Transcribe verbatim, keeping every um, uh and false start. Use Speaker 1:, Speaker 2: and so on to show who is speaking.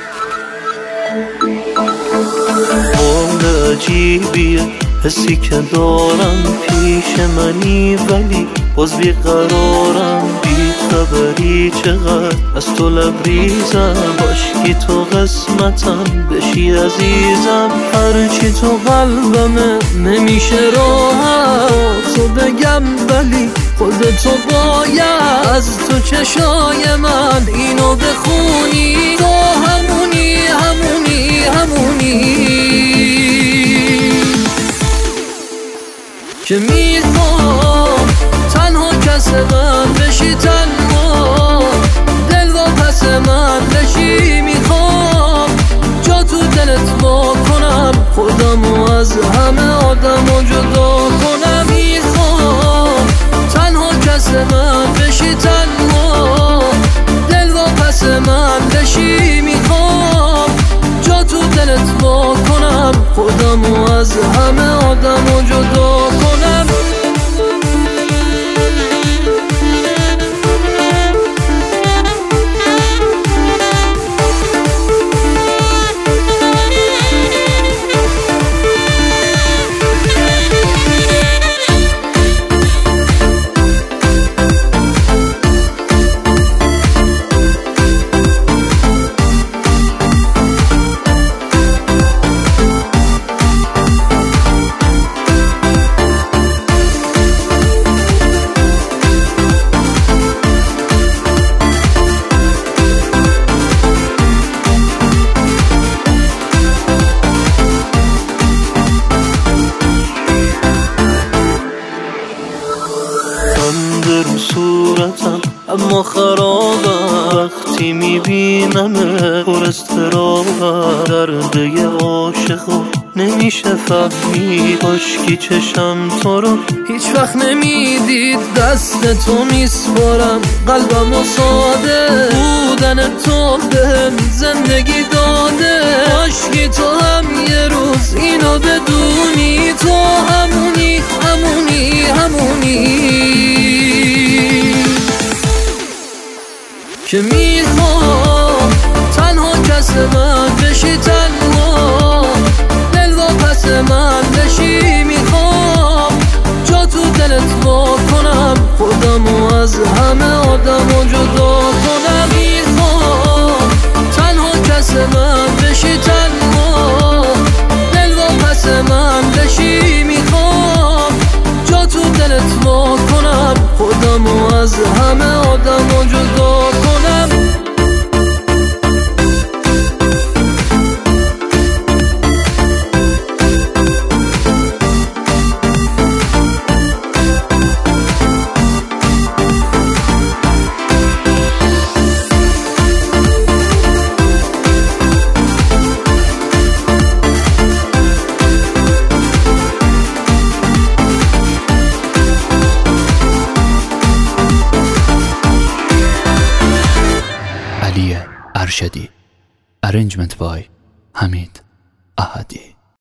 Speaker 1: حال عجیبیه حسی که دارم، پیش منی ولی باز بیقرارم، بی خبری چقدر از تو لبریزم، باشکی تو قسمتم بشی عزیزم، هرچی تو قلبمه نمیشه راحت تو بگم، ولی خودتو باید از تو چشای من اینو بخونی، تو همونی همونی همونی که میخوام تنها کس من بشی، تنها دل و پس من بشی، میخوام جا تو دلت با کنم، خودمو از همه آدمو جدا کنم، میخوام تنها کس من بشی، تنها دل و پس من بشی، میخوام جا تو دلت با کنم، خودمو از همه آدمو جدا کنم. رو صورتم اما خرابم، وقتی میبینمه پر اضطرابم، درد یه عاشقو نمیشه فهمید، کاشکی چشم تو رو هیچ وقت نمیدید، دست تو میسپارم قلبم و ساده، بودن تو بهم زندگی داده، کاشکی تو هم یه روز اینو بدونی، تو همونی همونی همونی که میخوام تنها کس من بشی، تنها دل و پس من بشی، میخوام جا تو دلت با کنم، خودمو از همه آدمو جدا کنم، میخوام تنها کس من بشی، تنها دل و پس من بشی، میخوام جا تو دلت با کنم، خودمو از همه آدمو جدا کنم.
Speaker 2: علی ارشدی. Arrangement by حمید احدی.